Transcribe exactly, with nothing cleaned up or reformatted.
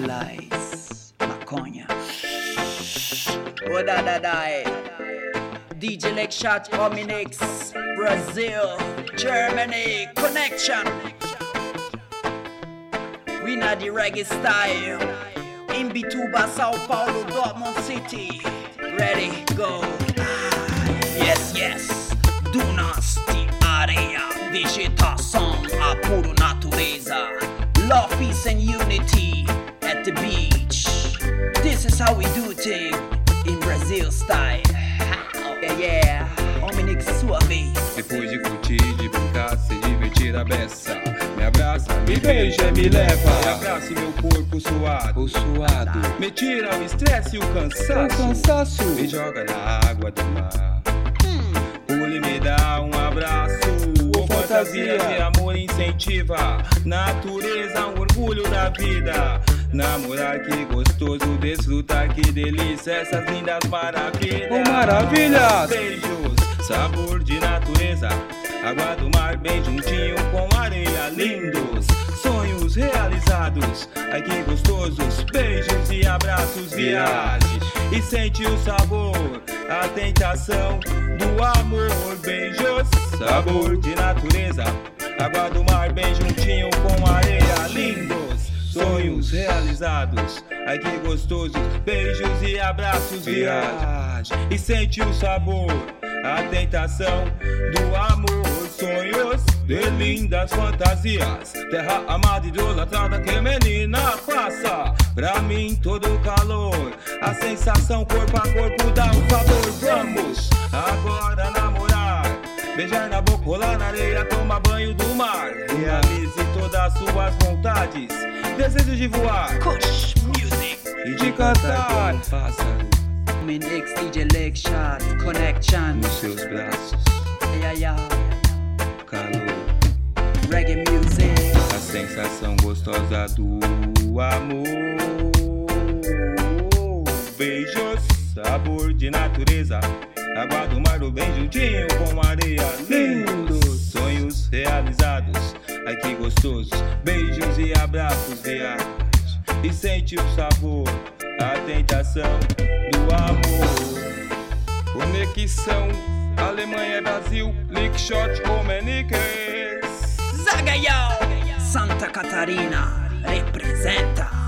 legalize maconha. Oh da da da. D J Lakeshot, Ominix, Brazil, Germany, connection. We na the reggae style. In Bituba, Sao Paulo, Dortmund City. Ready, go. Yes, yes. Dunasti, areia, vegetação, a puro natureza. Love, peace and unity at the beach. This is how we do things in Brazil style. Yeah, yeah. Ominix, sua vez. Depois de curtir, de brincar, se divertir a beça. Me abraça, me beija, me leva. Me abraça meu corpo suado, suado. Me tira o estresse e o cansaço, o cansaço. Me joga na água do mar. hum. Pule, me dá um abraço. Oh, fantasia de amor incentiva. Natureza, um orgulho da vida. Namorar, que gostoso, desfrutar, que delícia. Essas lindas maravilhas. Oh, maravilhas! Beijos, sabor de natureza. Água do mar bem juntinho com areia, lindos sonhos realizados. Ai que gostosos, beijos e abraços, viagens. E sente o sabor, a tentação do amor. Beijos, sabor de natureza. Água do mar bem juntinho com areia, lindos sonhos realizados. Ai que gostosos, beijos e abraços, viagem. E sente o sabor, a tentação do amor. Sonhos de lindas fantasias. Terra amada, idolatrada, que menina faça pra mim todo o calor. A sensação corpo a corpo dá um favor. Vamos agora namorar, beijar na boca, rolar na areia, tomar banho do mar. Realize todas as suas vontades, desejo de voar, Kush Music e de cantar como um pássaro. Ominix, D J Lakeshot, connection nos seus braços. Yeah, yeah. Calor, reggae music, a sensação gostosa do amor. Beijos, sabor de natureza. Água do mar do bem juntinho com areia, lindos sonhos realizados. Ai que gostosos, beijos e abraços, viagem. E sente o sabor, a tentação do amor. Conexão Alemanha, Brasil, Lakeshot, Ominix. Zagayao, Santa Catarina representa.